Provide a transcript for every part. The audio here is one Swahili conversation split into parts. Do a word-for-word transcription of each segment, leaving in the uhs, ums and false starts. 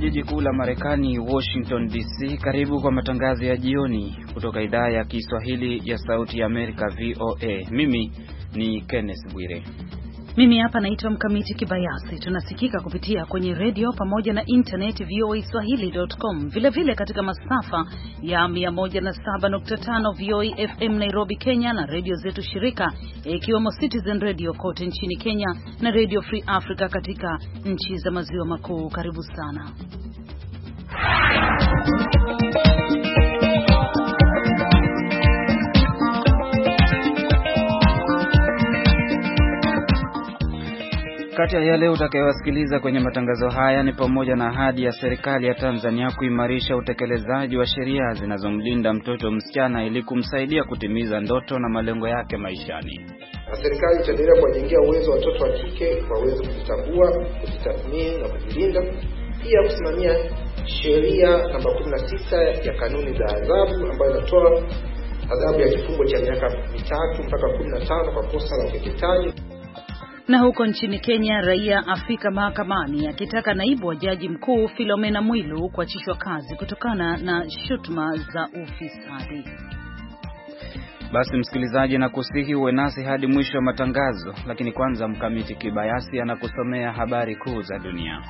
jiji kuu la Marekani, Washington D C. Karibu kwa matangazo ya jioni kutoka idhaa ya Kiswahili ya Sauti ya Amerika V O A. Mimi ni Kenneth Bwire. Mimi hapa naitwa Mkamiti Kibayasi. Tunasikika kupitia kwenye radio pamoja na internet v o a swahili dot com. Vile vile katika masafa ya mia moja na saba nukta tano V O A F M Nairobi, Kenya, na radio zetu shirika ikiwemo Citizen Radio kote nchini Kenya na Radio Free Africa katika nchi za maziwa makuu. Karibu sana. Kati ya yale utakayowasikiliza kwenye matangazo haya ni pamoja na ahadi ya serikali ya Tanzania kuimarisha utekelezaji wa sheria zinazomlinda mtoto msichana ili kumsaidia kutimiza ndoto na malengo yake maishani. Na serikali itaendelea kuwajengea uwezo watoto wa kike waweze kujitambua, kujitathmini na kujilinda, pia kusimamia sheria namba kumi na tisa ya kanuni za adhabu ambayo inatoa adhabu ya kifungo cha miaka mitatu mpaka kumi na tano kwa kosa la ukeketaji. Na huko nchini Kenya, raia afika mahakamani akitaka naibu wa jaji mkuu Philomena Mwilu kuachishwa kazi kutokana na shutuma za ufisadi. Basi msikilizaji, na kusihi uwe nasi hadi mwisho wa matangazo, lakini kwanza Mkamiti Kibayasi anakusomea habari kuu za dunia.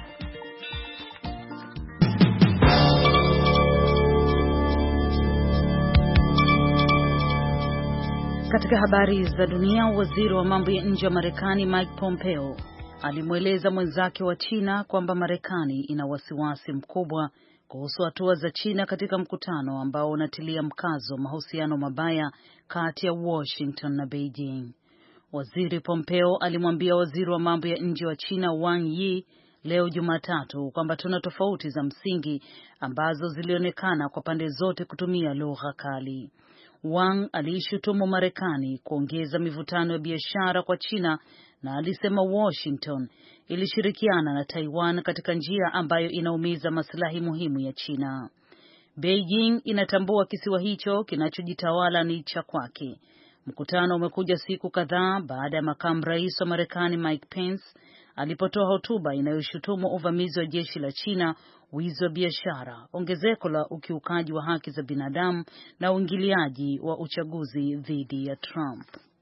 Katika habari za dunia, waziri wa mambo ya nje wa Marekani Mike Pompeo alimweleza mwenzake wa China kwamba Marekani ina wasiwasi mkubwa kuhusu hatua za China katika mkutano ambao unatilia mkazo mahusiano mabaya kati ya Washington na Beijing. Waziri Pompeo alimwambia waziri wa mambo ya nje wa China Wang Yi leo Jumatatu kwamba tuna tofauti za msingi ambazo zilionekana kwa pande zote kutumia lugha kali. Wang aliishutumu Marekani kuongeza mivutano ya biashara kwa China na alisema Washington ilishirikiana na Taiwan katika njia ambayo inaumiza maslahi muhimu ya China. Beijing inatambua kisiwa hicho kinachojitawala ni cha kwake. Mkutano umekuja siku kadhaa baada ya makamu rais wa Marekani Mike Pence alipotoa hotuba inayoshutumu uvamizi wa jeshi la China, wizi wa biashara, ongezeko la ukiukaji wa haki za binadamu na uingiliaji wa uchaguzi dhidi ya Trump.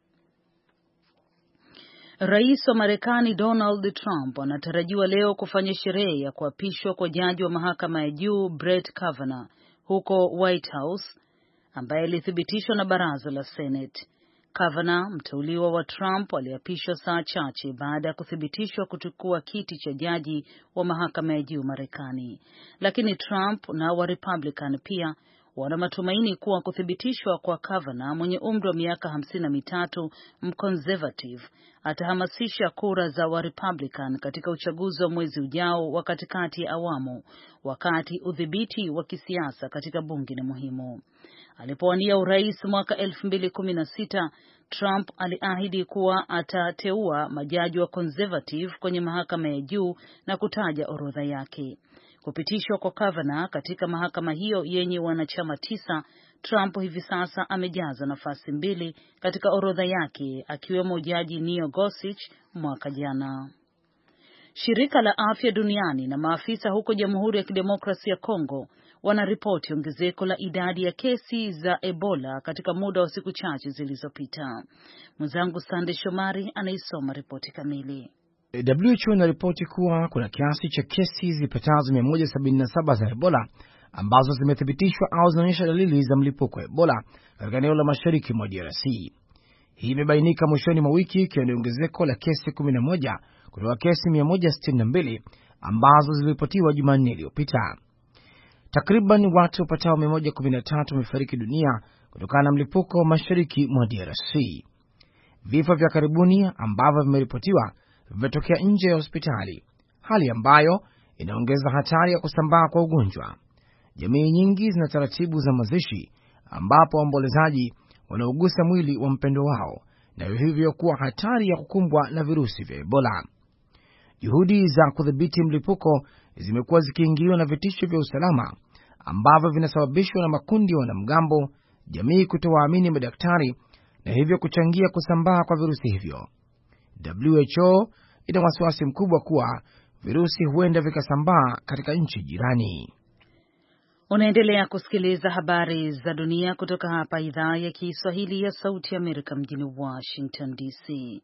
Rais wa Marekani Donald Trump anatarajiwa leo kufanya sherehe ya kuapishwa kwa jaji wa mahakama ya juu Brett Kavanaugh huko White House, ambaye alithibitishwa na baraza la Senate. Kavanaugh, mteuliwa wa Trump, aliapishwa saa chache baada ya kuthibitishwa kuchukua kiti cha jaji wa mahakama ya juu Marekani. Lakini Trump na wa Republican pia wana matumaini kuwa kuthibitishwa kwa Kavanaugh mwenye umri wa miaka hamsini na mitatu mconservative atahamasisha kura za wa Republican katika uchaguzi wa mwezi ujao wa katikati ya awamu, wakati udhibiti wa kisiasa katika bunge ni muhimu. Alipowania urais mwaka elfu mbili kumi na sita, Trump aliahidi kuwa atateua majaji wa conservative kwenye mahakama ya juu na kutaja orodha yake. Kupitishwa kwa Kavanaugh katika mahakama hiyo yenye wanachama tisa, Trump hivi sasa amejaza nafasi mbili katika orodha yake, akiwemo jaji Neil Gorsuch mwaka jana. Shirika la Afya Duniani na maafisa huko Jamhuri ya Kidemokrasia ya Kongo wanaripoti ongezeko la idadi ya kesi za Ebola katika muda wa siku chache zilizopita. Mwenzangu Sande Shomari anaisoma ripoti kamili. W H O inaripoti kuwa kuna kiasi cha kesi zipatazo mia moja sabini na saba za Ebola ambazo zimethibitishwa au zinaonyesha dalili za mlipuko wa Ebola katika eneo la mashariki mwa D R C. Hii imebainika mwishoni mwa wiki, ikiwa ni ongezeko la kesi kumi na moja kutoka kesi mia moja sitini na mbili ambazo ziliripotiwa Jumanne iliyopita. Takriban watu wapatao mia moja kumi na tatu wamefariki dunia kutokana na mlipuko mashariki mwa D R C. Vifo vya karibuni ambavyo vimeripotiwa vimetokea nje ya hospitali, hali ambayo inaongeza hatari ya kusambaa kwa ugonjwa. Jamii nyingi zina taratibu za mazishi ambapo waombolezaji wanaugusa mwili wa mpendo wao, na hivyo kuwa hatari ya kukumbwa na virusi vya Ebola. Juhudi za kudhibiti mlipuko zimekuwa zikiingiliwa na vitisho vya usalama ambavyo vinasababishwa na makundi ya wanamgambo, jamii kutowaamini madaktari, na hivyo kuchangia kusambaa kwa virusi hivyo. W H O ina wasiwasi mkubwa kuwa virusi huenda vikasambaa katika nchi jirani. Unaendelea kusikiliza habari za dunia kutoka hapa idhaa ya Kiswahili ya Sauti ya Amerika mjini Washington D C.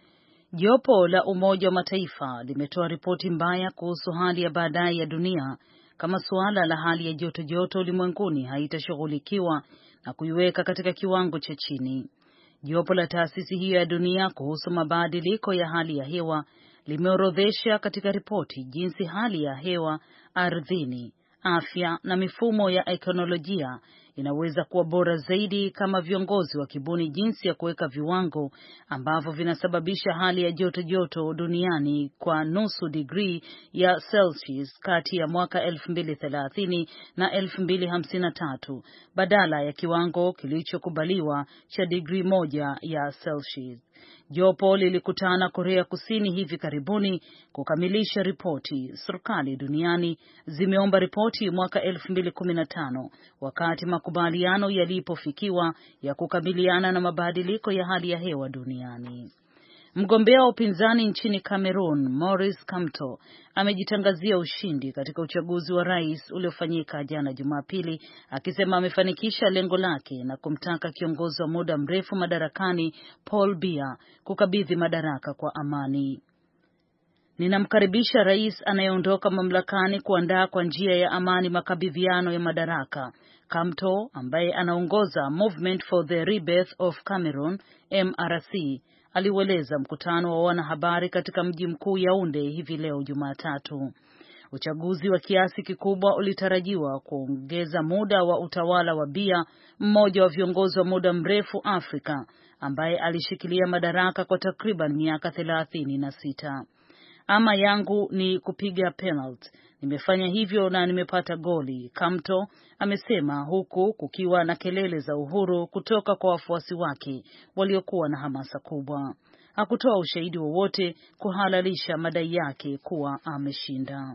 Jopo la Umoja wa Mataifa limetoa ripoti mbaya kuhusu hali ya baadaye ya dunia kama suala la hali ya joto joto ulimwenguni haitashughulikiwa na kuiweka katika kiwango cha chini. Jopo la taasisi hiyo ya dunia kuhusu mabadiliko ya hali ya hewa limeorodhesha katika ripoti jinsi hali ya hewa ardhini, afya na mifumo ya ekonolojia inaweza kuwa bora zaidi kama viongozi wa kibuni jinsi ya kuweka viwango ambavyo vinasababisha hali ya joto joto duniani kwa nusu degree ya Celsius kati ya mwaka elfu mbili thelathini na elfu mbili hamsini na tatu badala ya kiwango kilichokubaliwa cha degree moja ya Celsius. Jopo lilikutana Korea Kusini hivi karibuni kukamilisha ripoti. Serikali duniani zimeomba ripoti mwaka elfu mbili kumi na tano wakati makubaliano yalipofikiwa ya kukabiliana na mabadiliko ya hali ya hewa duniani. Mgombea wa upinzani nchini Cameroon, Maurice Kamto, amejitangazia ushindi katika uchaguzi wa rais uliofanyika jana Jumapili, akisema amefanikisha lengo lake na kumtaka kiongozi wa muda mrefu madarakani Paul Biya kukabidhi madaraka kwa amani. Ninamkaribisha rais anayeondoka mamlakani kuandaa kwa njia ya amani makabidhiano ya madaraka, Kamto ambaye anaongoza Movement for the Rebirth of Cameroon M R C aliueleza mkutano wa wanahabari katika mji mkuu Yaounde hivi leo Jumatatu. Uchaguzi wa kiasi kikubwa ulitarajiwa kuongeza muda wa utawala wa Biya, mmoja wa viongozi wa muda mrefu Afrika ambaye alishikilia madaraka kwa takriban miaka thelathini na sita. Ama yangu ni kupiga penalty. Nimefanya hivyo na nimepata goli, Kamto amesema, huku kukiwa na kelele za uhuru kutoka kwa wafuasi wake waliokuwa na hamasa kubwa. Hakutoa ushahidi wowote kuhalalisha madai yake kuwa ameshinda.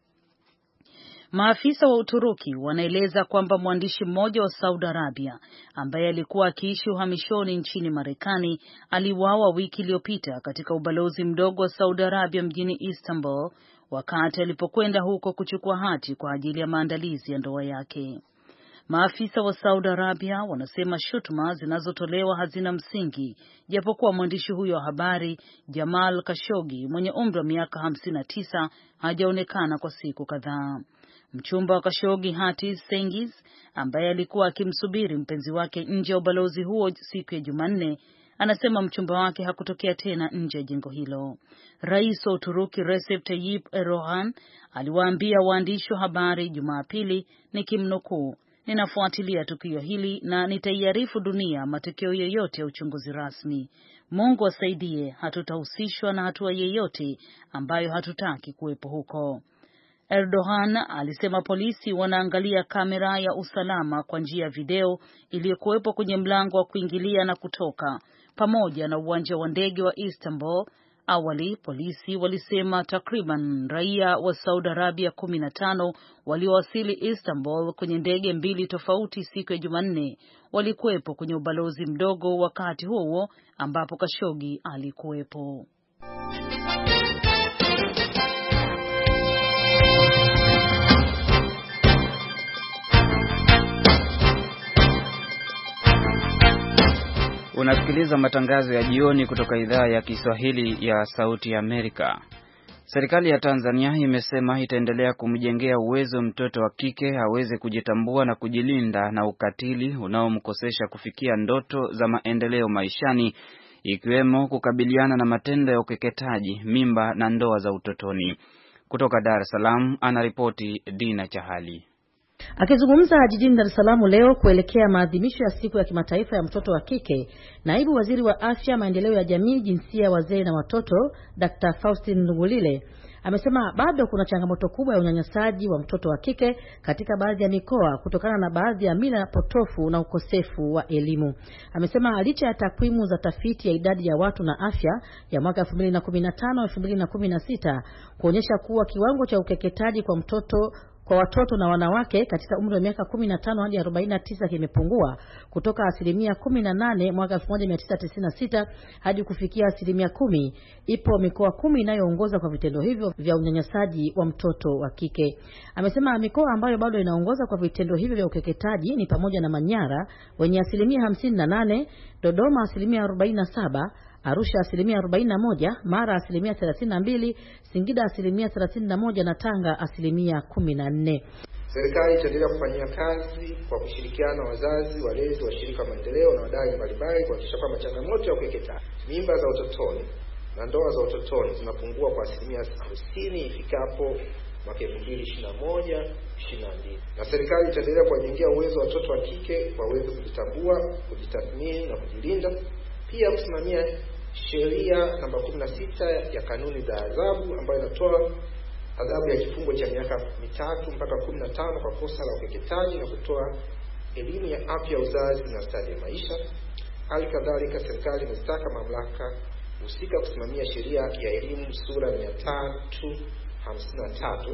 Maafisa wa Uturuki wanaeleza kwamba mwandishi mmoja wa Saudi Arabia ambaye alikuwa akiishi uhamishoni nchini Marekani aliuawa wiki iliyopita katika ubalozi mdogo wa Saudi Arabia mjini Istanbul wakati alipokwenda huko kuchukua hati kwa ajili ya maandalizi ya ndoa yake. Maafisa wa Saudi Arabia wanasema shutuma zinazotolewa hazina msingi, japokuwa mwandishi huyo wa habari Jamal Khashoggi mwenye umri wa miaka hamsini na tisa hajaonekana kwa siku kadhaa. Mchumba wa Khashoggi, Hatice Cengiz, ambaye alikuwa akimsubiri mpenzi wake nje ya ubalozi huo siku ya Jumanne, anasema mchumba wake hakutokea tena nje ya jengo hilo. Rais wa Uturuki Recep Tayyip Erdogan aliwaambia waandishi wa habari Jumapili, nikimnukuu, ninafuatilia tukio hili na nitaiarifu dunia matokeo yoyote ya uchunguzi rasmi. Mungu asaidie, hatutahusishwa na hatua yeyote ambayo hatutaki kuwepo huko. Erdogan alisema polisi wanaangalia kamera ya usalama kwa njia ya video iliyokuwepo kwenye mlango wa kuingilia na kutoka pamoja na uwanja wa ndege wa Istanbul. Awali polisi walisema takriban raia wa Saudi Arabia kumi na tano waliowasili Istanbul kwenye ndege mbili tofauti siku ya Jumanne walikuwepo kwenye ubalozi mdogo wakati huo huo ambapo Khashoggi alikuwepo. Unasikiliza matangazo ya jioni kutoka idhaa ya Kiswahili ya Sauti ya Amerika. Serikali ya Tanzania imesema itaendelea kumjengea uwezo mtoto wa kike aweze kujitambua na kujilinda na ukatili unaomkosesha kufikia ndoto za maendeleo maishani, ikiwemo kukabiliana na matendo ya ukeketaji, mimba na ndoa za utotoni. Kutoka Dar es Salaam anaripoti Dina Chahali. Akizungumza jijini Dar es Salaam leo kuelekea maadhimisho ya siku ya kimataifa ya mtoto wa kike, naibu waziri wa afya, maendeleo ya jamii, jinsia, wazee na watoto, Daktari Faustin Ndugulile, amesema bado kuna changamoto kubwa ya unyanyasaji wa mtoto wa kike katika baadhi ya mikoa kutokana na baadhi ya mila potofu na ukosefu wa elimu. Amesema licha ya takwimu za tafiti ya idadi ya watu na afya ya mwaka elfu mbili na kumi na tano elfu mbili na kumi na sita kuonyesha kuwa kiwango cha ukeketaji kwa mtoto kwa watoto na wanawake katika umri wa miaka kumi na tano hadi arobaini na tisa kimepungua kutoka asilimia kumi na nane mwaka elfu moja mia tisa tisini na sita hadi kufikia asilimia kumi. Ipo mikoa kumi inayoongoza kwa vitendo hivyo vya unyanyasaji wa mtoto wa kike. Amesema mikoa ambayo bado inaongoza kwa vitendo hivyo vya ukeketaji ni pamoja na Manyara wenye asilimia hamsini na nane, Dodoma asilimia arobaini na saba, Arusha asilimia arobaini na moja, Mara asilimia thelathini na mbili, Singida asilimia thelathini na moja na Tanga asilimia kumi na nne. Serikali itaendelea kufanyia kazi kwa kushirikiana na wazazi, walezi, washirika wa maendeleo na wadau mbalimbali kuhakikisha kwamba changamoto ya ukeketaji, mimba za utotoni na ndoa za utotoni zinapungua kwa asilimia hamsini ifikapo mwaka elfu mbili ishirini na moja ishirini na mbili. Na serikali itaendelea kuwajengea uwezo wa watoto wa kike waweze kujitambua, kujitathmini na kujilinda. Pia kusimamia sheria namba kumi na sita ya kanuni za adhabu ambayo inatoa adhabu ya kifungo cha miaka mitatu mpaka kumi na tano kwa kosa la ukeketaji na kutoa elimu ya afya uzazi na stadi ya maisha. Hali kadhalika serikali imezitaka mamlaka husika kusimamia sheria ya elimu sura mia tatu hamsini na tatu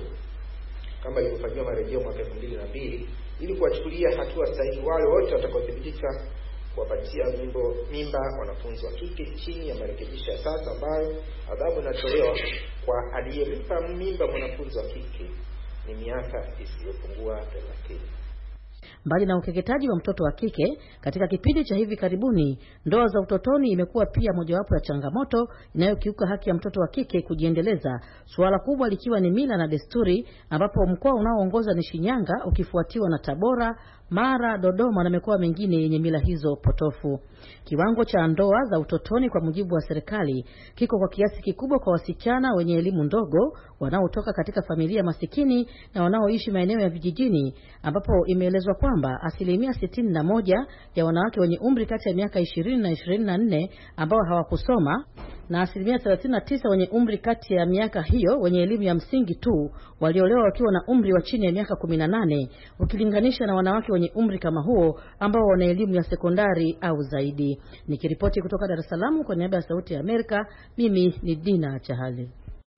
kama ilivyofanywa marejeo mwaka elfu mbili na mbili ili kuwachukulia hatua sahihi wale wote watakaothibitika kuwapatia mimbo mimba wanafunzi wa kike chini ya marekebisho ya sasa ambayo adhabu inatolewa kwa aliyempa mimba mwanafunzi wa kike ni miaka isiyopungua thelathini. Mbali na ukeketaji wa mtoto wa kike, katika kipindi cha hivi karibuni, ndoa za utotoni imekuwa pia mojawapo ya changamoto inayokiuka haki ya mtoto wa kike kujiendeleza, suala kubwa likiwa ni mila na desturi, ambapo mkoa unaoongoza ni Shinyanga ukifuatiwa na Tabora, Mara, Dodoma na mikoa mingine yenye mila hizo potofu. Kiwango cha ndoa za utotoni kwa mujibu wa serikali kiko kwa kiasi kikubwa kwa wasichana wenye elimu ndogo wanaotoka katika familia masikini na wanaoishi maeneo ya vijijini, ambapo imeelezwa kwamba asilimia sitini na moja ya wanawake wenye umri kati ya miaka ishirini na ishirini na nne ambao hawakusoma na asilimia thelathini na tisa wenye umri kati ya miaka hiyo wenye elimu ya msingi tu waliolewa wakiwa na umri wa chini ya miaka kumi na nane, ukilinganisha na wanawake wenye umri kama huo ambao wana elimu ya sekondari au zaidi. Nikiripoti kutoka Dar es Salaam kwa niaba ya Sauti ya Amerika, mimi ni Dina Chahali.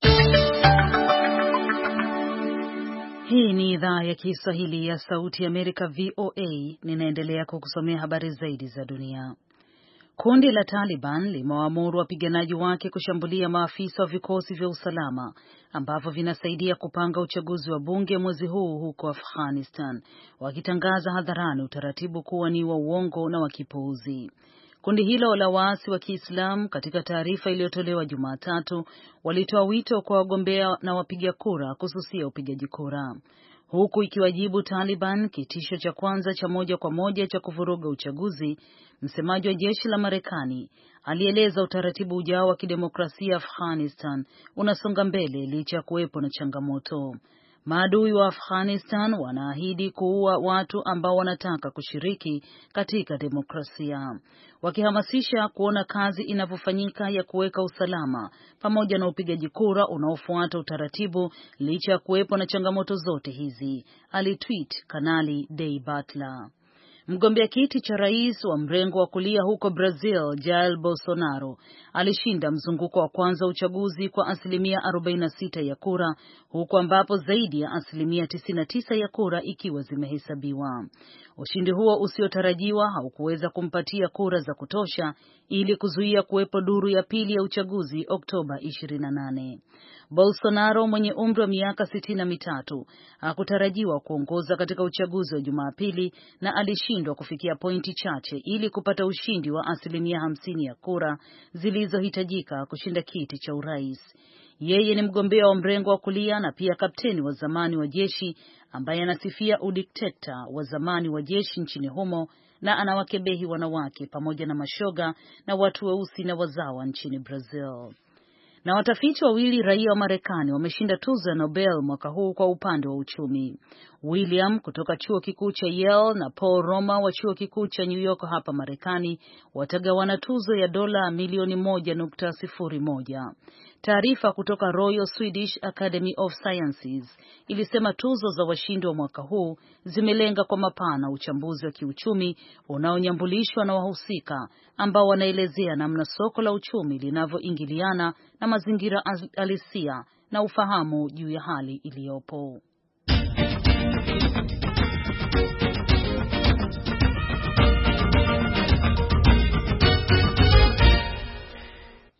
Hii ni idhaa ya Kiswahili ya Sauti ya Amerika V O A. Ninaendelea kukusomea habari zaidi za dunia. Kundi la Taliban limewaamuru wapiganaji wake kushambulia maafisa wa vikosi vya usalama ambavyo vinasaidia kupanga uchaguzi wa bunge mwezi huu huko Afghanistan, wakitangaza hadharani utaratibu kuwa ni wa uongo na wa kipuuzi. Kundi hilo la waasi wa Kiislamu katika taarifa iliyotolewa Jumatatu walitoa wito kwa wagombea na wapiga kura kususia upigaji kura, huku ikiwajibu Taliban kitisho cha kwanza cha moja kwa moja cha kuvuruga uchaguzi. Msemaji wa jeshi la Marekani alieleza utaratibu ujao wa kidemokrasia Afghanistan unasonga mbele licha ya kuwepo na changamoto. Maadui wa Afghanistan wanaahidi kuua watu ambao wanataka kushiriki katika demokrasia, wakihamasisha kuona kazi inavyofanyika ya kuweka usalama pamoja na upigaji kura unaofuata utaratibu licha ya kuwepo na changamoto zote hizi, alitweet Kanali Day Butler. Mgombea kiti cha rais wa mrengo wa kulia huko Brazil, Jair Bolsonaro, alishinda mzunguko wa kwanza uchaguzi kwa asilimia arobaini na sita ya kura, huku ambapo zaidi ya asilimia tisini na tisa ya kura ikiwa zimehesabiwa. Ushindi huo usiotarajiwa haukuweza kumpatia kura za kutosha ili kuzuia kuwepo duru ya pili ya uchaguzi Oktoba ishirini na nane. Bolsonaro mwenye umri wa miaka sitini na mitatu hakutarajiwa kuongoza katika uchaguzi wa Jumapili na alishindwa kufikia pointi chache ili kupata ushindi wa asilimia hamsini ya kura zilizohitajika kushinda kiti cha urais. Yeye ni mgombea wa mrengo wa kulia na pia kapteni wa zamani wa jeshi ambaye anasifia udikteta wa zamani wa jeshi nchini humo na anawakebehi wanawake pamoja na mashoga na watu weusi na wazawa nchini Brazil. Na watafiti wawili raia wa Marekani wameshinda tuzo ya Nobel mwaka huu kwa upande wa uchumi. William kutoka chuo kikuu cha Yale na Paul Roma wa chuo kikuu cha New York hapa Marekani watagawana tuzo ya dola milioni moja nukta sifuri moja. Taarifa kutoka Royal Swedish Academy of Sciences ilisema tuzo za washindi wa mwaka huu zimelenga kwa mapana uchambuzi wa kiuchumi unaonyambulishwa na wahusika ambao wanaelezea namna soko la uchumi linavyoingiliana na mazingira halisia na ufahamu juu ya hali iliyopo.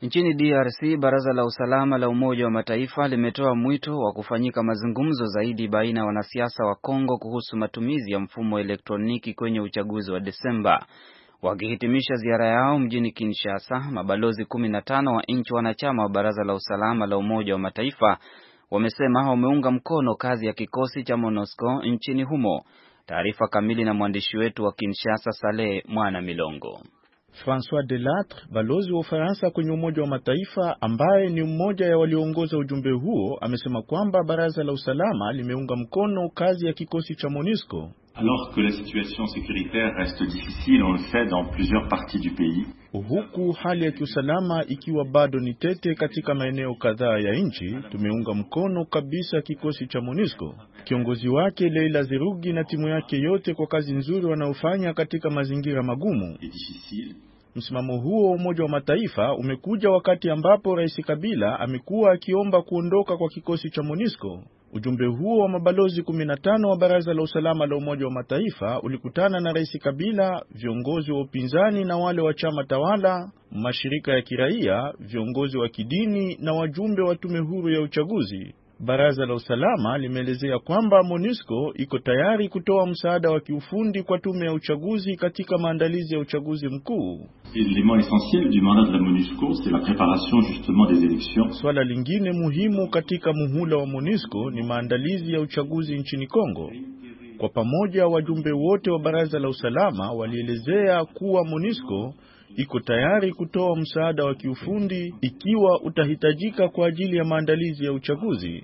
Nchini D R C, Baraza la Usalama la Umoja wa Mataifa limetoa mwito wa kufanyika mazungumzo zaidi baina ya wanasiasa wa Kongo kuhusu matumizi ya mfumo wa elektroniki kwenye uchaguzi wa Desemba. Wakihitimisha ziara yao mjini Kinshasa, mabalozi kumi na tano wa nchi wanachama wa Baraza la Usalama la Umoja wa Mataifa wamesema wameunga mkono kazi ya kikosi cha MONUSCO nchini humo. Taarifa kamili na mwandishi wetu wa Kinshasa, Saleh Mwana Milongo. François Delattre, balozi wa Ufaransa kwenye Umoja wa Mataifa ambaye ni mmoja ya walioongoza ujumbe huo, amesema kwamba Baraza la Usalama limeunga mkono kazi ya kikosi cha MONUSCO. Alors que la situation sécuritaire reste difficile, on le sait, dans plusieurs parties du pays. Huku hali ya kiusalama ikiwa bado ni tete katika maeneo kadhaa ya nchi, tumeunga mkono kabisa kikosi cha MONUSCO. Kiongozi wake Leila Zerugi na timu yake yote kwa kazi nzuri wanaofanya katika mazingira magumu. Msimamo huo wa Umoja wa Mataifa umekuja wakati ambapo Rais Kabila amekuwa akiomba kuondoka kwa kikosi cha MONUSCO. Ujumbe huo wa mabalozi kumi na tano wa Baraza la Usalama la Umoja wa Mataifa ulikutana na Rais Kabila, viongozi wa upinzani na wale wa chama tawala, mashirika ya kiraia, viongozi wa kidini na wajumbe wa tume huru ya uchaguzi. Baraza la Usalama limeelezea kwamba MONUSCO iko tayari kutoa msaada wa kiufundi kwa tume ya uchaguzi katika maandalizi ya uchaguzi mkuu. L'élément essentiel du mandat de la MONUSCO, c'est la préparation justement des élections. Swala lingine muhimu katika muhula wa MONUSCO ni maandalizi ya uchaguzi nchini Kongo. Kwa pamoja, wajumbe wote wa Baraza la Usalama walielezea kuwa MONUSCO iko tayari kutoa msaada wa kiufundi ikiwa utahitajika kwa ajili ya maandalizi ya uchaguzi.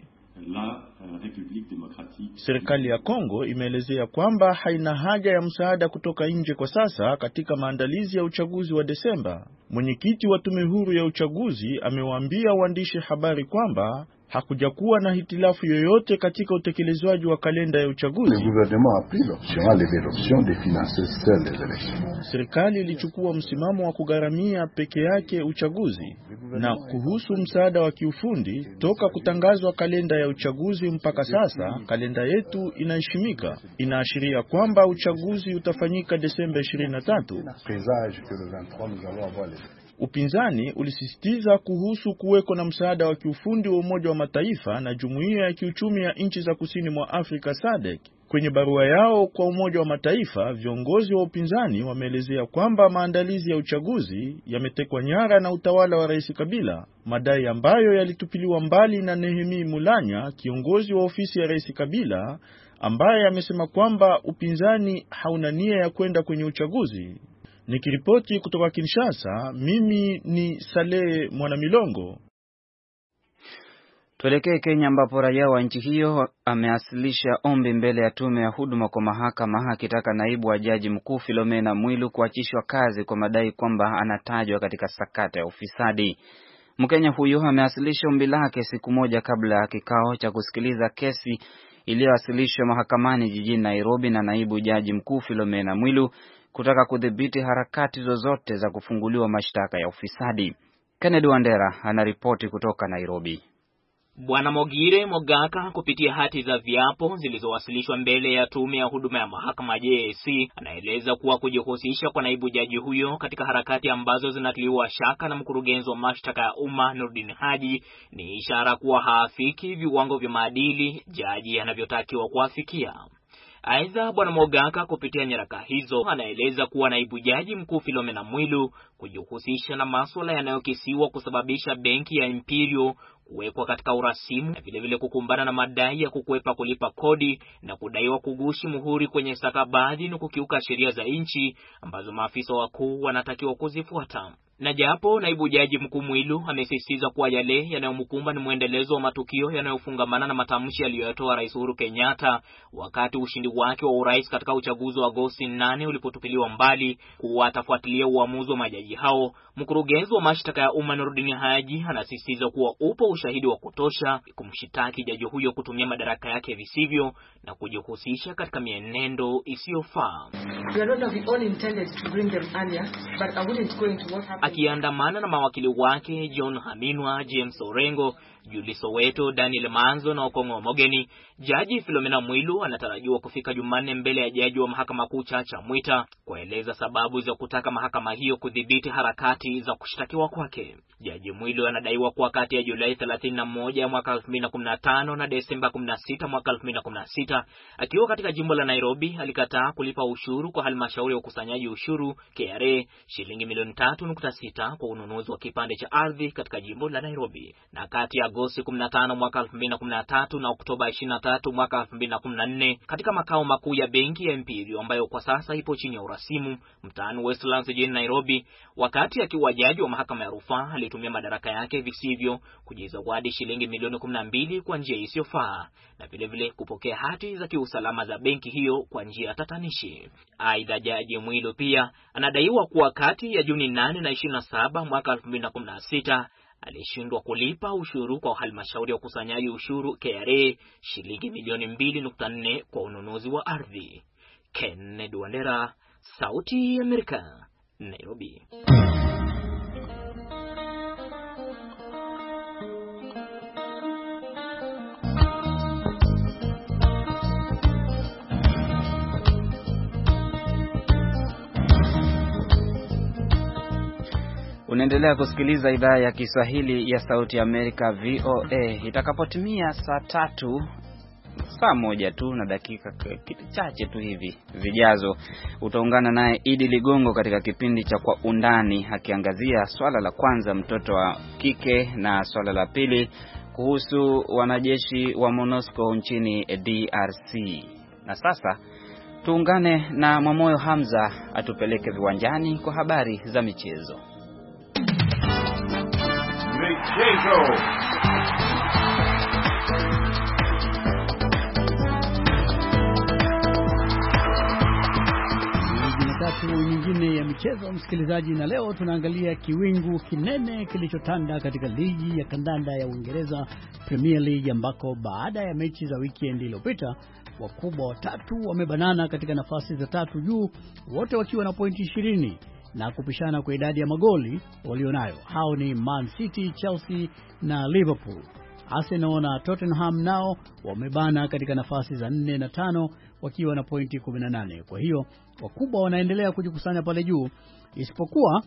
Serikali ya Kongo imeelezea kwamba haina haja ya msaada kutoka nje kwa sasa katika maandalizi ya uchaguzi wa Desemba. Mwenyekiti wa tume huru ya uchaguzi amewaambia waandishi habari kwamba hakujakuwa na hitilafu yoyote katika utekelezwaji wa kalenda ya uchaguzi. Serikali ilichukua msimamo wa kugharamia peke yake uchaguzi. Na kuhusu msaada wa kiufundi, toka kutangazwa kalenda ya uchaguzi mpaka sasa, kalenda yetu inaheshimika. Inaashiria kwamba uchaguzi utafanyika Desemba ishirini na tatu. Upinzani ulisisitiza kuhusu kuweko na msaada wa kiufundi wa Umoja wa Mataifa na Jumuiya ya Kiuchumi ya Nchi za Kusini mwa Afrika S A D C. Kwenye barua yao kwa Umoja wa Mataifa, viongozi wa upinzani wameelezea kwamba maandalizi ya uchaguzi yametekwa nyara na utawala wa Rais Kabila, madai ambayo yalitupiliwa mbali na Nehemi Mulanya, kiongozi wa ofisi ya Rais Kabila, ambaye amesema kwamba upinzani hauna nia ya kwenda kwenye uchaguzi. Nikiripoti kutoka Kinshasa, mimi ni Saleh Mwana Milongo. Tuelekee Kenya ambapo raia wa nchi hiyo ameasilisha ombi mbele ya tume ya huduma kwa mahakama akitaka naibu wa jaji mkuu Philomena Mwilu kuachishwa kazi kwa madai kwamba anatajwa katika sakata ya ufisadi. Mkenya huyo ameasilisha ombi lake siku moja kabla ya kikao cha kusikiliza kesi iliyowasilishwa mahakamani jijini Nairobi na naibu jaji mkuu Philomena Mwilu kutaka kudhibiti harakati zozote za kufunguliwa mashtaka ya ufisadi. Kennedy Wandera anaripoti kutoka Nairobi. Bwana Mogire Mogaka kupitia hati za viapo zilizowasilishwa mbele ya tume ya huduma ya mahakama J S C anaeleza kuwa kujihusisha kwa naibu jaji huyo katika harakati ambazo zinatiliwa shaka na mkurugenzi wa mashtaka ya umma Nurdin Haji ni ishara kuwa haafiki viwango vya maadili jaji anavyotakiwa kuafikia. Aidha, Bwana Mogaka kupitia nyaraka hizo anaeleza kuwa naibu jaji mkuu Philomena Mwilu kujihusisha na masuala yanayokisiwa kusababisha benki ya Imperial kuwekwa katika urasimu na vile vile kukumbana na madai ya kukwepa kulipa kodi na kudaiwa kugushi muhuri kwenye stakabadhi na kukiuka sheria za nchi ambazo maafisa wakuu wanatakiwa kuzifuata. Na japo naibu jaji mkuu Mwilu amesisitiza kuwa yale yanayomkumba ni muendelezo wa matukio yanayofungamana na matamshi aliyoyatoa Rais Uhuru Kenyatta wakati ushindi wake wa urais katika uchaguzi wa Agosti nane ulipotupiliwa mbali, kuwa atafuatilia uamuzi wa majaji hao, mkurugenzi wa mashtaka ya umma Nurdin Haji anasisitiza kuwa upo ushahidi wa kutosha kumshitaki jaji huyo kutumia madaraka yake visivyo na kujihusisha katika mienendo isiyofaa. Akiandamana na mawakili wake John Haminwa, James Orengo, Julie Soweto, Daniel Manzo na Okongo Mogeni, Jaji Philomena Mwilu anatarajiwa kufika Jumanne mbele ya jaji wa mahakama kuu Chacha Mwita kueleza sababu za kutaka mahakama hiyo kudhibiti harakati za kushtakiwa kwake. Jaji Mwilu anadaiwa kuwa kati ya Julai thelathini na moja mwaka elfu mbili na kumi na tano na Desemba kumi na sita mwaka elfu mbili na kumi na sita akiwa katika jimbo la Nairobi alikataa kulipa ushuru kwa halmashauri ya ukusanyaji ushuru K R A shilingi milioni tatu nukta sita kwa ununuzi wa kipande cha ardhi katika jimbo la Nairobi. Na kati ya Agosti kumi na tano mwaka elfu mbili na kumi na tatu na Oktoba ishirini na tatu mwaka elfu mbili na kumi na nne katika makao makuu ya benki ya Imperial ambayo kwa sasa ipo chini ya urasimu mtaani Westlands jijini Nairobi, wakati akiwa jaji wa mahakama ya rufaa alitumia madaraka yake visivyo kujizawadi shilingi milioni kumi na mbili kwa njia isiyofaa na vile vile kupokea hati za kiusalama za benki hiyo kwa njia tatanishi. Aidha, Jaji Mwilu pia anadaiwa kuwa kati ya Juni nane na ishirini na saba mwaka elfu mbili na kumi na sita alishindwa kulipa ushuru kwa halmashauri ya ukusanyaji ushuru K R A shilingi milioni mbili nukta nne kwa ununuzi wa ardhi. Kennedy Wandera, Sauti ya Amerika, Nairobi. Unaendelea kusikiliza idhaa ya Kiswahili ya Sauti ya Amerika V O A. Itakapotimia saa tatu, saa moja tu na dakika kitu chache tu hivi vijazo, utaungana naye Idi Ligongo katika kipindi cha Kwa Undani, akiangazia swala la kwanza, mtoto wa kike, na swala la pili kuhusu wanajeshi wa MONUSCO nchini D R C. Na sasa tuungane na Mwamoyo Hamza atupeleke viwanjani kwa habari za michezo. Michezo. Jumatatu nyingine ya michezo, msikilizaji, na leo tunaangalia kiwingu kinene kilichotanda katika ligi ya kandanda ya Uingereza, Premier League, ambako baada ya mechi za weekend iliyopita wakubwa watatu wamebanana katika nafasi za tatu juu, wote wakiwa na pointi ishirini na kupishana kwa idadi ya magoli walionayo. Hao ni Man City, Chelsea na Liverpool. Arsenal na Tottenham nao wamebana katika nafasi za nne na tano wakiwa na pointi kumi na nane. Kwa hiyo wakubwa wanaendelea kujikusanya pale juu, isipokuwa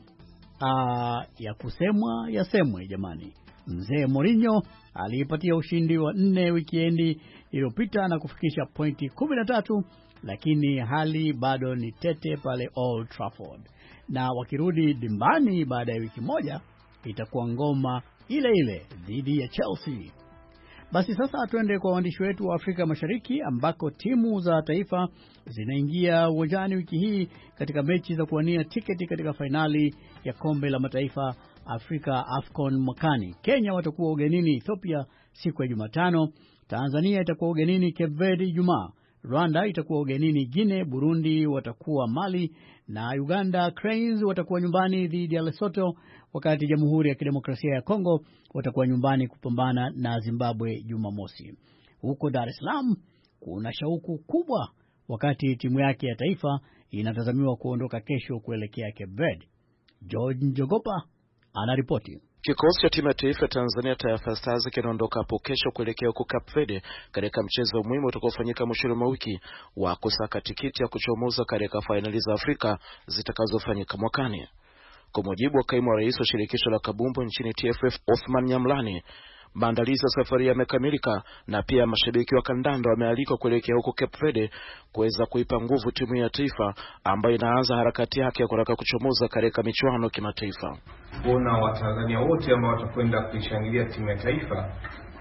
aa, ya kusemwa yasemwe jamani. Mzee Mourinho aliipatia ushindi wa nne wikendi iliyopita na kufikisha pointi kumi na tatu, lakini hali bado ni tete pale Old Trafford. Na wakirudi dimbani baada ya wiki moja, itakuwa ngoma ile ile dhidi ya Chelsea. Basi sasa tuende kwa waandishi wetu wa Afrika Mashariki, ambako timu za taifa zinaingia uwanjani wiki hii katika mechi za kuwania tiketi katika finali ya kombe la mataifa Afrika AFCON mwakani. Kenya watakuwa ugenini Ethiopia siku ya Jumatano, Tanzania itakuwa ugenini Cape Verde Ijumaa, Rwanda itakuwa ugenini Guinea, Burundi watakuwa Mali, na Uganda Cranes watakuwa nyumbani dhidi ya Lesotho, wakati Jamhuri ya Kidemokrasia ya Kongo watakuwa nyumbani kupambana na Zimbabwe Jumamosi. Huko Dar es Salaam kuna shauku kubwa wakati timu yake ya taifa inatazamiwa kuondoka kesho kuelekea Cape Verde. George Njogopa anaripoti. Kikosi cha timu ya taifa ya Tanzania Taifa Stars kinaondoka hapo kesho kuelekea huko Cape Verde katika mchezo muhimu utakaofanyika mwishoni mwa wiki wa kusaka tikiti ya kuchomoza katika fainali za Afrika zitakazofanyika mwakani. Kwa mujibu wa kaimu wa rais wa shirikisho la kabumbu nchini T F F Othman Nyamlani, maandalizi ya safari yamekamilika na pia mashabiki wa kandanda wamealikwa kuelekea huko Cape Verde kuweza kuipa nguvu timu ya taifa ambayo inaanza harakati yake ya kutaka kuchomoza katika michuano kimataifa. Kuona Watanzania wote ambao watakwenda kuishangilia timu ya taifa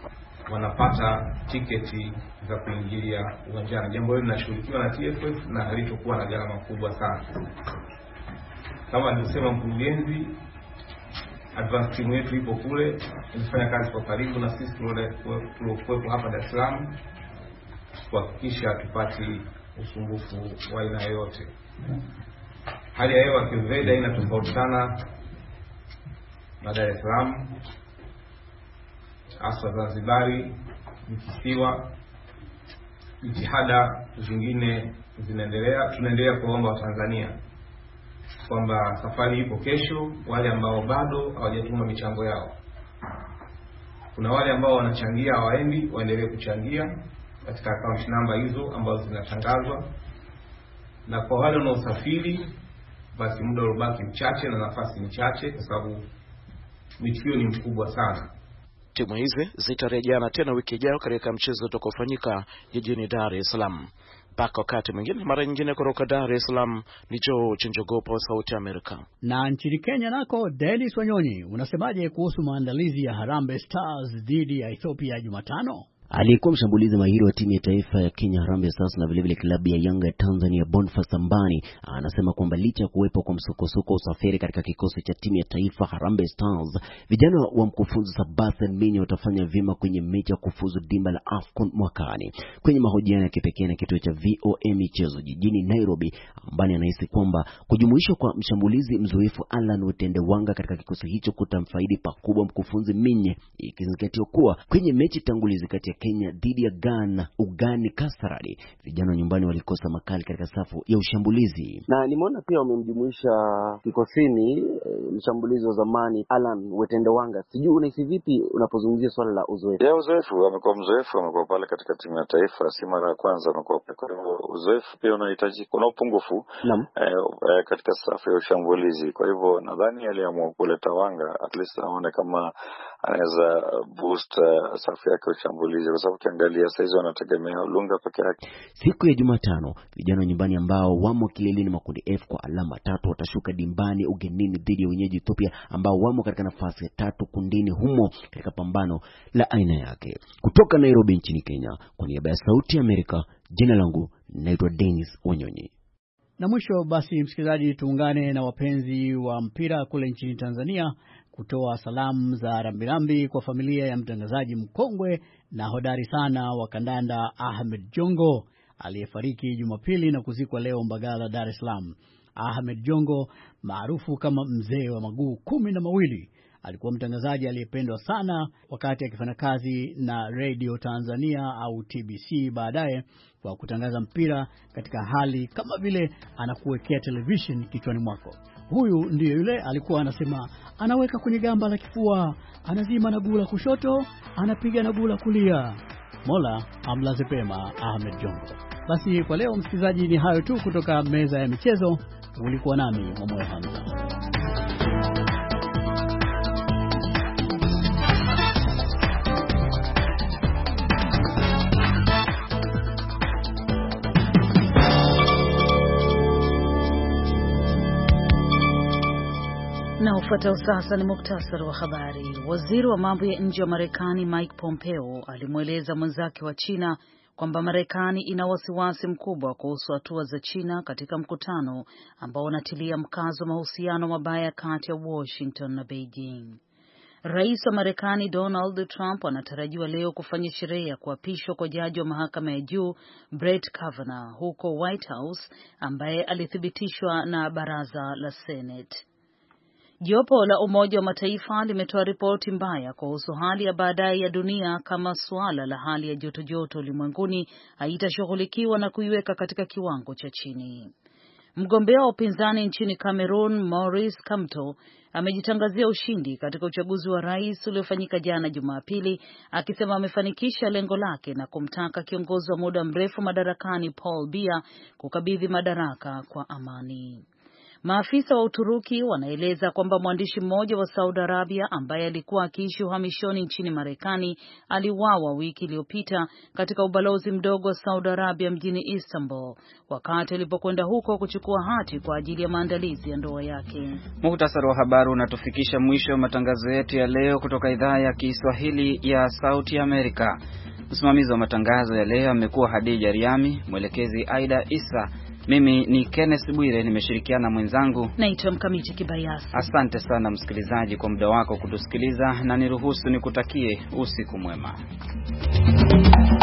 wanapata tiketi za kuingilia uwanjani. Jambo hilo linashughulikiwa na T F F na halitokuwa na gharama kubwa sana. Kama alisema mkurugenzi, advance team yetu ipo kule, tunafanya kazi kwa karibu na sisi tuliokuwepo hapa Dar es Salaam kuhakikisha tupati usumbufu wa aina yoyote. Hali ya hewa Cape Verde ina tofauti sana na Dar es Salaam, hasa Zanzibari ni kisiwa. Jitihada zingine zinaendelea, tunaendelea kuomba Watanzania kwamba safari ipo kesho. Wale ambao bado hawajatuma michango yao Kuna wale ambao wanachangia hawaendi, waendelee kuchangia katika account number hizo ambazo zinatangazwa. Na kwa wale wanaosafiri, basi muda ulobaki mchache na nafasi ni chache kwa sababu michuano ni mkubwa sana. Timu hizi zitarejeana tena wiki ijayo katika mchezo utakaofanyika jijini Dar es Salaam. Mpaka wakati mwingine, mara nyingine, kutoka Dar es Salaam ni George Njogopa wa Sauti ya Amerika. Na nchini Kenya nako, Dennis Wanyonyi, unasemaje kuhusu maandalizi ya Harambee Stars dhidi ya Ethiopia Jumatano? Aliyekuwa mshambulizi mahiri wa timu ya taifa ya Kenya Harambee Stars na vile vile klabu ya Yanga ya Tanzania Boniface Ambani anasema kwamba licha ya kuwepo kwa msukosuko usafiri katika kikosi cha timu ya taifa Harambee Stars, vijana wa mkufunzi Sebastian Minya watafanya vyema kwenye mechi ya kufuzu dimba la AFCON mwakani. Kwenye mahojiano ya kipekee na kituo cha V O A michezo jijini Nairobi, Ambani anahisi kwamba kujumuishwa kwa mshambulizi mzoefu Alan Wetendewanga katika kikosi hicho kutamfaidi pakubwa mkufunzi Minya, ikizingatiwa kuwa kwenye mechi tangulizi kati ya Kenya dhidi ya Ghana ugani Kasarani, vijana nyumbani walikosa makali katika safu ya ushambulizi. Na nimeona pia wamemjumuisha kikosini mshambulizi wa zamani Alan Wetendewanga. Sijui unahisi vipi unapozungumzia swala la uzoefu? Ya uzoefu, amekuwa mzoefu, amekuwa pale katika timu ya taifa, si mara ya kwanza amekuwa pale. Kwa hivyo uzoefu pia unahitaji, kuna upungufu eh, eh, katika safu ya ushambulizi. Kwa hivyo nadhani aliamua kuleta Wanga at least aone kama anaweza boost uh, safu yake ushambulizi, kwa sababu kiangalia saizi wanategemea Lunga peke yake. Siku ya Jumatano, vijana nyumbani ambao wamo kileleni makundi F kwa alama tatu watashuka dimbani ugenini dhidi ya wenyeji Ethiopia ambao wamo katika nafasi ya tatu kundini humo katika pambano la aina yake. Kutoka Nairobi nchini Kenya, kwa niaba ya Sauti ya Amerika, jina langu naitwa Dennis Wanyonyi. Na mwisho basi, msikilizaji, tuungane na wapenzi wa mpira kule nchini Tanzania kutoa salamu za rambirambi kwa familia ya mtangazaji mkongwe na hodari sana wa kandanda Ahmed Jongo aliyefariki Jumapili na kuzikwa leo Mbagala, Dar es Salaam. Ahmed Jongo, maarufu kama mzee wa maguu kumi na mawili, alikuwa mtangazaji aliyependwa sana wakati akifanya kazi na Radio Tanzania au T B C, baadaye kwa kutangaza mpira katika hali kama vile anakuwekea television kichwani mwako. Huyu ndiye yule alikuwa anasema anaweka kwenye gamba la kifua, anazima na gula kushoto, anapiga na gula kulia. Mola amlaze pema Ahmed Jongo. Basi kwa leo msikilizaji, ni hayo tu kutoka meza ya michezo. Ulikuwa nami Mwamoyo Hamza. Na ufuatao sasa ni muktasari wa habari. Waziri wa mambo ya nje wa Marekani Mike Pompeo alimweleza mwenzake wa China kwamba Marekani ina wasiwasi mkubwa kuhusu hatua za China katika mkutano ambao unatilia mkazo mahusiano mabaya kati ya Washington na Beijing. Rais wa Marekani Donald Trump anatarajiwa leo kufanya sherehe ya kuapishwa kwa jaji wa mahakama ya juu Brett Kavanaugh huko White House, ambaye alithibitishwa na baraza la Senate. Jopo la Umoja wa Mataifa limetoa ripoti mbaya kuhusu hali ya baadaye ya dunia kama suala la hali ya joto joto ulimwenguni haitashughulikiwa na kuiweka katika kiwango cha chini. Mgombea wa upinzani nchini Cameroon Maurice Kamto amejitangazia ushindi katika uchaguzi wa rais uliofanyika jana Jumapili, akisema amefanikisha lengo lake na kumtaka kiongozi wa muda mrefu madarakani Paul Biya kukabidhi madaraka kwa amani. Maafisa wa Uturuki wanaeleza kwamba mwandishi mmoja wa Saudi Arabia ambaye alikuwa akiishi uhamishoni nchini Marekani aliuawa wiki iliyopita katika ubalozi mdogo wa Saudi Arabia mjini Istanbul wakati alipokwenda huko kuchukua hati kwa ajili ya maandalizi ya ndoa yake. Muhtasari wa habari unatufikisha mwisho wa matangazo yetu ya leo kutoka idhaa ya Kiswahili ya Sauti ya Amerika. Msimamizi wa matangazo ya leo amekuwa Hadija Riami, mwelekezi Aida Isa. Mimi ni Kenneth Bwire, nimeshirikiana na mwenzangu naitwa Mkamiti Kibayasi. Asante sana msikilizaji kwa muda wako kutusikiliza, na niruhusu nikutakie usiku mwema.